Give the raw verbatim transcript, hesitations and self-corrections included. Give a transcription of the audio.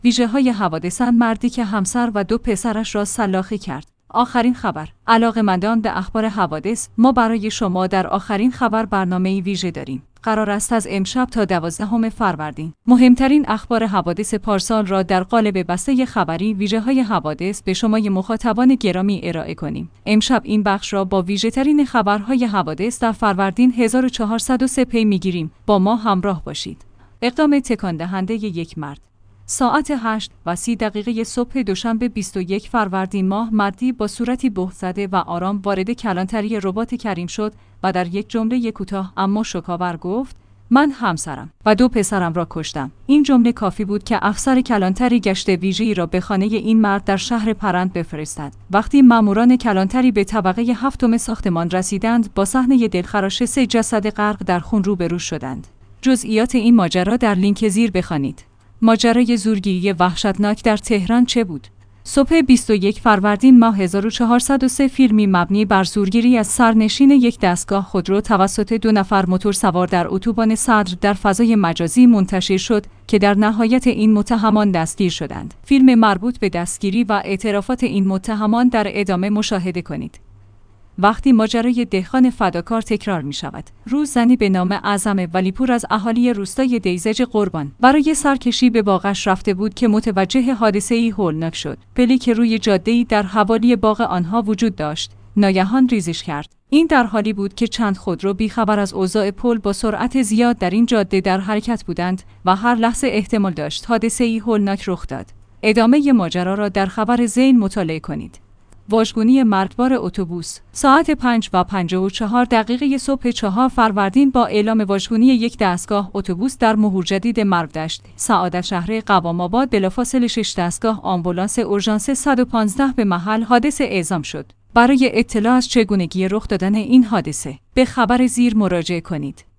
ویژه‌های حوادث: مردی که همسر و دو پسرش را سلاخی کرد. آخرین خبر. علاقه‌مندان به اخبار حوادث، ما برای شما در آخرین خبر برنامه‌ای ویژه داریم. قرار است از امشب تا دوازدهم فروردین مهمترین اخبار حوادث پارسال را در قالب بسته خبری ویژه‌های حوادث به شما مخاطبان گرامی ارائه کنیم. امشب این بخش را با ویژه‌ترین خبرهای حوادث در فروردین هزار و چهارصد و سه پی می‌گیریم. با ما همراه باشید. اقدام تکان دهنده یک مرد. ساعت هشت و سی دقیقه صبح دوشنبه بیست و یک فروردین ماه، مردی با صورتی بهت زده و آرام وارد کلانتری ربات کریم شد و در یک جمله کوتاه اما شکاور گفت: من همسرم و دو پسرم را کشتم. این جمله کافی بود که افسر کلانتری گشت ویژه‌ای را به خانه این مرد در شهر پرند بفرستد. وقتی ماموران کلانتری به طبقه هفتم ساختمان رسیدند، با صحنه دلخراش سه جسد غرق در خون روبرو شدند. جزئیات این ماجرا در لینک زیر بخوانید. ماجرای زورگیری وحشتناک در تهران چه بود؟ صبح بیست و یک فروردین ماه هزار و چهارصد و سه فیلمی مبنی بر زورگیری از سرنشین یک دستگاه خودرو توسط دو نفر موتورسوار در اتوبان صدر در فضای مجازی منتشر شد که در نهایت این متهمان دستگیر شدند. فیلم مربوط به دستگیری و اعترافات این متهمان در ادامه مشاهده کنید. وقتی ماجرای دهقان فداکار تکرار می شود. روز زنی به نام اعظم ولیپور از اهالی روستای دیزج قربان برای سرکشی به باغش رفته بود که متوجه حادثه‌ای هولناک شد. پلی که روی جاده‌ای در حوالی باغ آنها وجود داشت، ناگهان ریزش کرد. این در حالی بود که چند خودرو بی‌خبر از اوضاع پل با سرعت زیاد در این جاده در حرکت بودند و هر لحظه احتمال داشت حادثه‌ای هولناک رخ داد. ادامه ماجرا را در خبر ذیل مطالعه کنید. واژگونی مرگبار اتوبوس. ساعت پنج و پنجاه و چهار دقیقه صبح چهار فروردین با اعلام واژگونی یک دستگاه اتوبوس در مهور جدید مرودشت، سعادت شهر قوام آباد، بلافاصله شش دستگاه آمبولانس اورژانس صد و پانزده به محل حادثه اعزام شد. برای اطلاع از چگونگی رخ دادن این حادثه، به خبر زیر مراجعه کنید.